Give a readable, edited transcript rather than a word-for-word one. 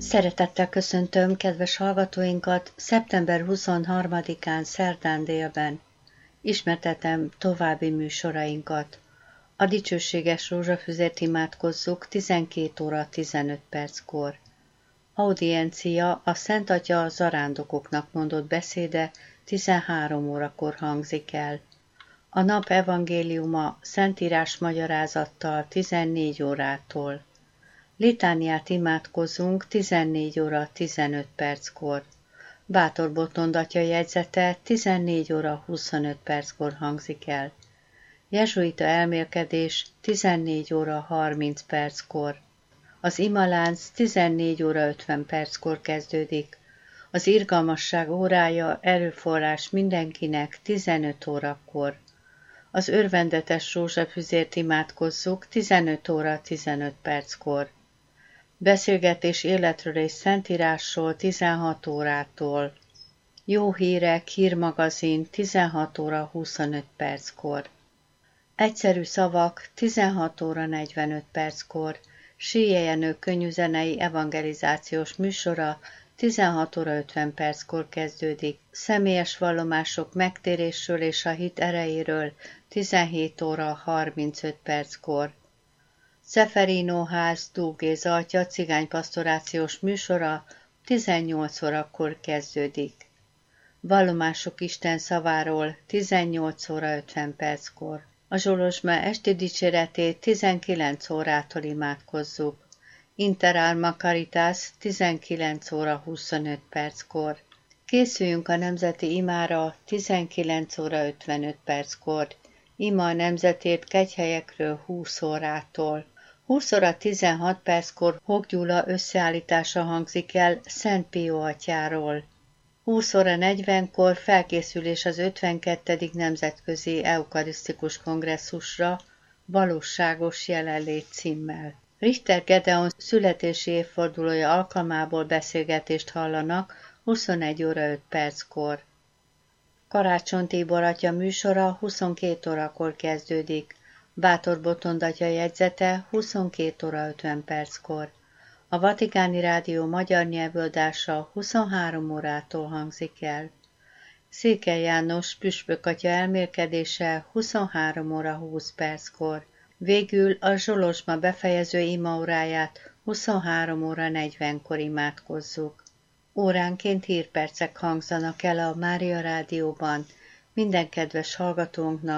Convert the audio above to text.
Szeretettel köszöntöm kedves hallgatóinkat szeptember 23-án szerdán délben. Ismertetem további műsorainkat. A dicsőséges rózsafüzért imádkozzuk 12 óra 15 perckor. Audiencia a Szent Atya a zarándokoknak mondott beszéde 13 órakor hangzik el. A nap evangéliuma szentírás magyarázattal 14 órától. Litániát imádkozunk 14 óra 15 perckor. Bátor Botond atya jegyzete 14 óra 25 perckor hangzik el. Jezsuita elmélkedés 14 óra 30 perckor. Az imalánc 14 óra 50 perckor kezdődik. Az irgalmasság órája erőforrás mindenkinek 15 órakor. Az örvendetes rózsafüzért imádkozzuk 15 óra 15 perckor. Beszélgetés életről és szentírásról 16 órától. Jó hírek, hírmagazin 16 óra 25 perckor. Egyszerű szavak 16 óra 45 perckor. Síje Jenő könnyűzenei evangelizációs műsora 16 óra 50 perckor kezdődik. Személyes vallomások megtérésről és a hit erejéről 17 óra 35 perckor. Szeferino ház Dó Géza atya cigánypastorációs műsora 18 órakor kezdődik. Vallomások Isten szaváról 18 óra 50 perckor. A Zsolozsma esti dicséretét 19 órától imádkozzuk. Inter Alma Caritas 19 óra 25 perckor. Készüljünk a nemzeti imára 19 óra 55 perckor. Ima a nemzetért kegyhelyekről 20 órától. 20 óra 16 perckor Hok Gyula összeállítása hangzik el Szent Pió atyáról. 20 óra 40-kor felkészülés az 52. Nemzetközi Eukarisztikus Kongresszusra valóságos jelenlét címmel. Richter Gedeon születési évfordulója alkalmából beszélgetést hallanak 21 óra 5 perckor. Karácsony Tibor atya műsora 22 órakor kezdődik. Bátor Botond atya jegyzete 22 óra 50 perckor. A Vatikáni Rádió magyar nyelvöldása 23 órától hangzik el. Székely János püspök atya elmélkedése 23 óra 20 perckor. Végül a Zsolozsma befejező imaóráját 23 óra 40-kor imádkozzuk. Óránként hírpercek hangzanak el a Mária Rádióban. Minden kedves hallgatónknak